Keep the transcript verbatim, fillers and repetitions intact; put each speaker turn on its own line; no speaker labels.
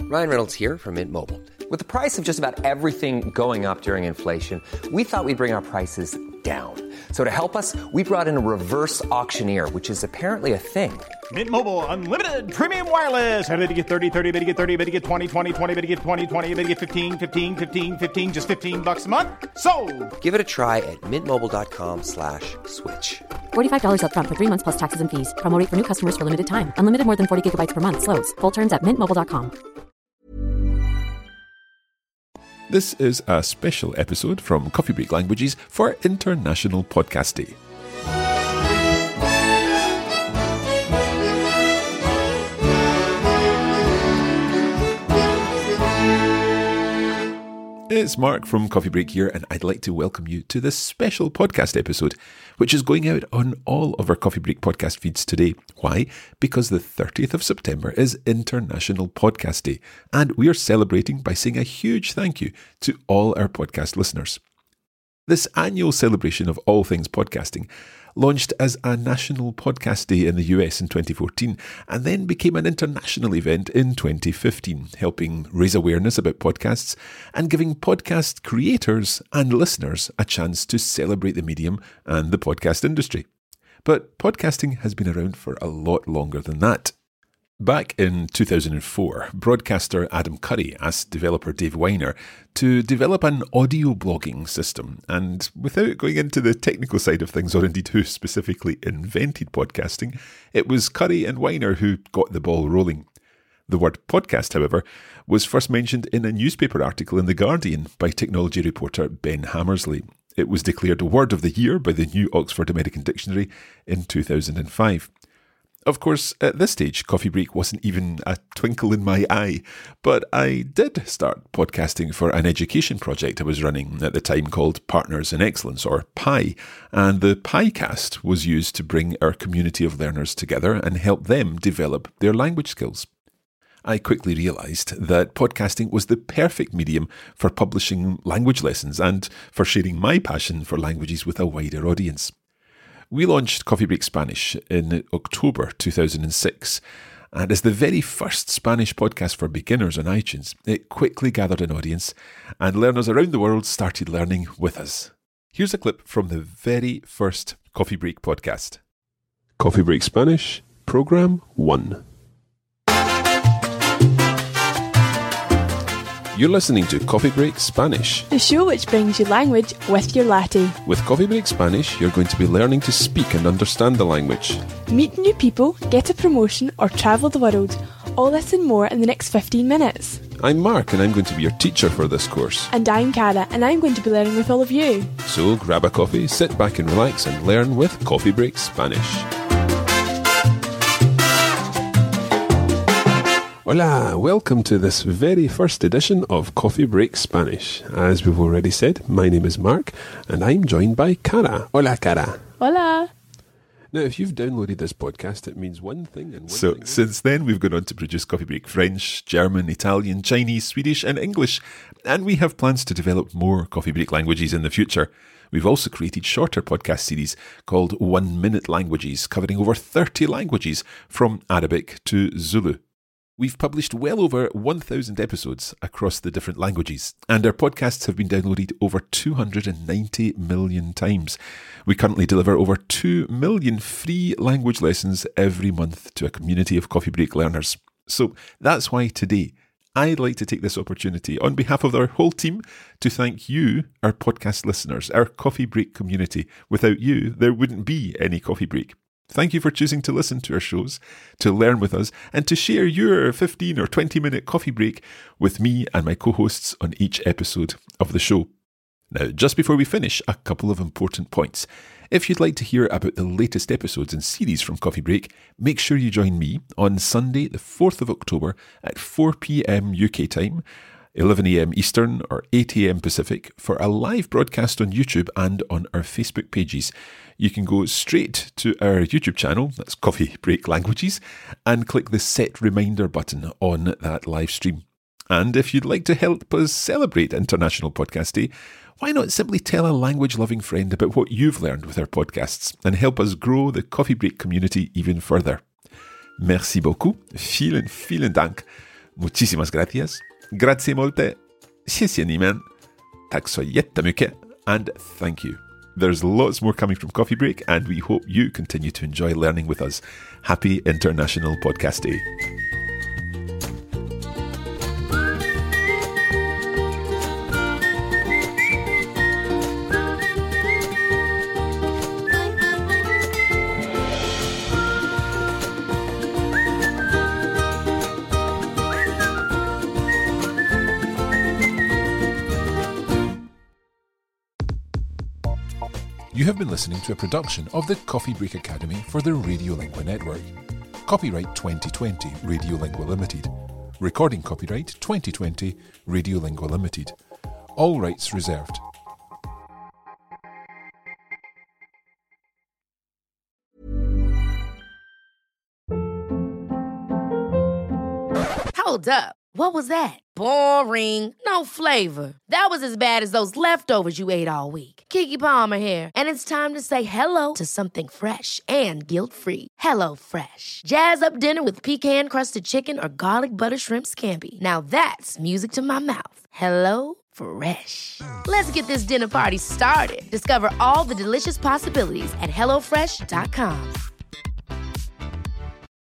Ryan Reynolds here from Mint Mobile. With the price of just about everything going up during inflation, we thought we'd bring our prices down. So to help us, we brought in a reverse auctioneer, which is apparently a thing.
Mint Mobile Unlimited Premium Wireless. How to get thirty, thirty, how to get thirty, how to get twenty, twenty, twenty, how to get twenty, twenty, how to get fifteen, fifteen, fifteen, fifteen, just fifteen bucks a month? Sold!
Give it a try at mintmobile.com slash switch.
forty-five dollars up front for three months plus taxes and fees. Promo rate for new customers for limited time. Unlimited more than forty gigabytes per month. Slows full terms at mint mobile dot com.
This is a special episode from Coffee Break Languages for International Podcast Day. It's Mark from Coffee Break here, and I'd like to welcome you to this special podcast episode, which is going out on all of our Coffee Break podcast feeds today. Why? Because the thirtieth of September is International Podcast Day, and we are celebrating by saying a huge thank you to all our podcast listeners. This annual celebration of all things podcasting launched as a National Podcast Day in the U S in twenty fourteen and then became an international event in twenty fifteen, helping raise awareness about podcasts and giving podcast creators and listeners a chance to celebrate the medium and the podcast industry. But podcasting has been around for a lot longer than that. Back in two thousand four, broadcaster Adam Curry asked developer Dave Winer to develop an audio blogging system, and without going into the technical side of things, or indeed who specifically invented podcasting, it was Curry and Winer who got the ball rolling. The word podcast, however, was first mentioned in a newspaper article in The Guardian by technology reporter Ben Hammersley. It was declared Word of the Year by the New Oxford American Dictionary in two thousand five. Of course, at this stage, Coffee Break wasn't even a twinkle in my eye, but I did start podcasting for an education project I was running at the time called Partners in Excellence, or P I, and the PIcast was used to bring our community of learners together and help them develop their language skills. I quickly realised that podcasting was the perfect medium for publishing language lessons and for sharing my passion for languages with a wider audience. We launched Coffee Break Spanish in October two thousand six, and as the very first Spanish podcast for beginners on iTunes, it quickly gathered an audience, and learners around the world started learning with us. Here's a clip from the very first Coffee Break podcast. Coffee Break Spanish, Program one. You're listening to Coffee Break Spanish,
the show which brings you language with your latte.
With Coffee Break Spanish, you're going to be learning to speak and understand the language.
Meet new people, get a promotion, or travel the world. All this and more in the next fifteen minutes.
I'm Mark, and I'm going to be your teacher for this course.
And I'm Cara, and I'm going to be learning with all of you.
So grab a coffee, sit back and relax, and learn with Coffee Break Spanish. Hola, welcome to this very first edition of Coffee Break Spanish. As we've already said, my name is Mark, and I'm joined by Cara. Hola, Cara.
Hola.
Now, if you've downloaded this podcast, it means one thing and one so, thing. So, since then, we've gone on to produce Coffee Break French, German, Italian, Chinese, Swedish, and English, and we have plans to develop more Coffee Break languages in the future. We've also created shorter podcast series called One Minute Languages, covering over thirty languages from Arabic to Zulu. We've published well over one thousand episodes across the different languages, and our podcasts have been downloaded over two hundred ninety million times. We currently deliver over two million free language lessons every month to a community of Coffee Break learners. So that's why today I'd like to take this opportunity on behalf of our whole team to thank you, our podcast listeners, our Coffee Break community. Without you, there wouldn't be any Coffee Break. Thank you for choosing to listen to our shows, to learn with us, and to share your fifteen or twenty minute coffee break with me and my co-hosts on each episode of the show. Now, just before we finish, a couple of important points. If you'd like to hear about the latest episodes and series from Coffee Break, make sure you join me on Sunday, the fourth of October at four p.m. U K time, eleven a.m. Eastern or eight a.m. Pacific, for a live broadcast on YouTube and on our Facebook pages. You can go straight to our YouTube channel, that's Coffee Break Languages, and click the set reminder button on that live stream. And if you'd like to help us celebrate International Podcast Day, why not simply tell a language-loving friend about what you've learned with our podcasts and help us grow the Coffee Break community even further. Merci beaucoup. Vielen, vielen Dank. Muchísimas gracias. Grazie molte. 謝謝你們. Tack så jättemycket. And thank you. There's lots more coming from Coffee Break, and we hope you continue to enjoy learning with us. Happy International Podcast Day. You have been listening to a production of the Coffee Break Academy for the Radiolingua Network. Copyright twenty twenty Radiolingua Limited. Recording copyright twenty twenty Radiolingua Limited. All rights reserved.
Hold up. What was that? Boring. No flavor. That was as bad as those leftovers you ate all week. Keke Palmer here, and it's time to say hello to something fresh and guilt-free. Hello Fresh. Jazz up dinner with pecan-crusted chicken or garlic butter shrimp scampi. Now that's music to my mouth. Hello Fresh. Let's get this dinner party started. Discover all the delicious possibilities at hello fresh dot com.